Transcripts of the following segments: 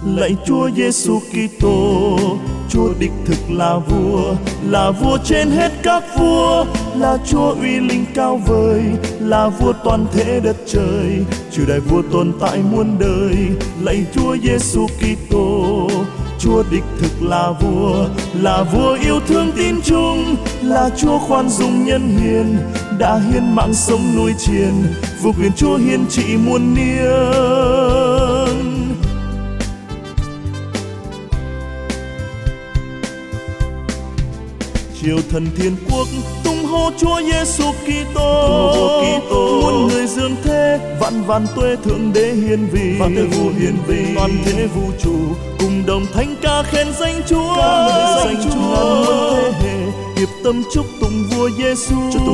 Lạy Chúa Giêsu Kitô, Chúa đích thực là vua trên hết các vua, là Chúa uy linh cao vời, là vua toàn thế đất trời, Chúa đại vua tồn tại muôn đời. Lạy Chúa Giêsu Kitô, Chúa đích thực là vua yêu thương tín chung, là Chúa khoan dung nhân hiền, đã hiến mạng sống nuôi chiền, vua quyền Chúa hiên trị muôn niên. Triều thần thiên quốc tung hô Chúa Giêsu Kitô, muôn người dương thế vạn tuế thượng đế hiền vì, toàn thế vũ trụ cùng đồng thánh ca khen danh Chúa, ngàn muôn thế hệ hiệp tâm chúc tụng vua Giêsu.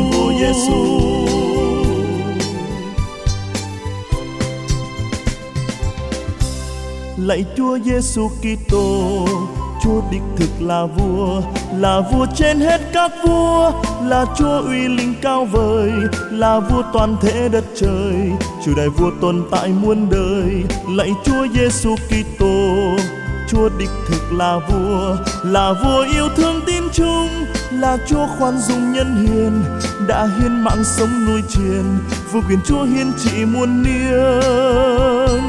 Lạy Chúa Giêsu Kitô, Chúa đích thực là vua trên hết các vua, là Chúa uy linh cao vời, là vua toàn thế đất trời, Chúa đại vua tồn tại muôn đời. Lạy Chúa Giêsu Kitô, Chúa đích thực là vua yêu thương tín chung, là Chúa khoan dung nhân hiền, đã hiến mạng sống nuôi chiền, vua quyền Chúa hiên trị muôn niên.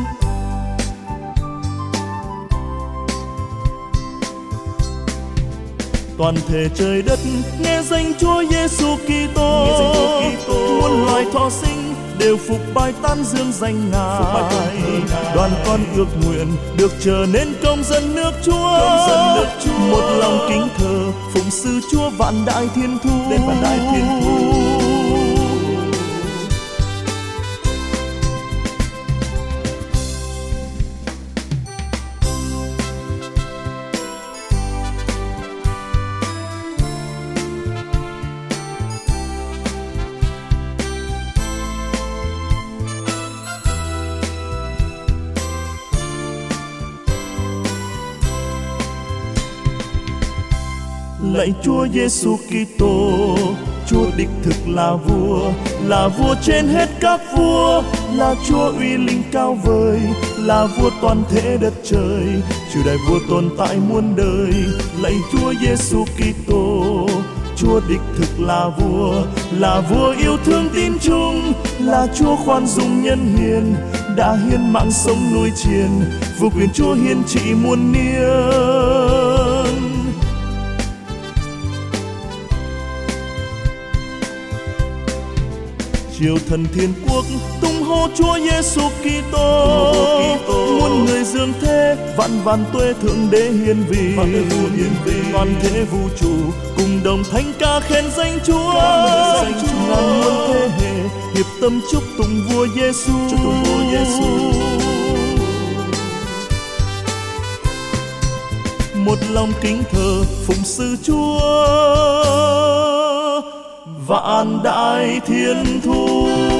Toàn thể trời đất nghe danh Chúa Giêsu Kitô, muôn loài thọ sinh đều phục bài tán dương danh Ngài. Đoàn con ước nguyện được trở nên công dân nước Chúa, một lòng kính thờ phụng sự Chúa vạn đại thiên thu. Lạy Chúa Giêsu Kitô, Chúa đích thực là vua trên hết các vua, là Chúa uy linh cao vời, là vua toàn thế đất trời, Chúa đại vua tồn tại muôn đời. Lạy Chúa Giêsu Kitô, Chúa đích thực là vua yêu thương tín chung, là Chúa khoan dung nhân hiền, đã hiến mạng sống nuôi chiền, vua quyền Chúa hiên trị muôn niên. Triều thần thiên quốc tung hô Chúa Giêsu Kitô, muôn người dương thế vạn tuế thượng đế hiền vì, toàn thế vũ trụ cùng đồng thánh ca khen danh Chúa, ngàn muôn thế hệ hiệp tâm chúc tụng vua Giêsu. Một lòng kính thờ phụng sự Chúa vạn đại thiên thu.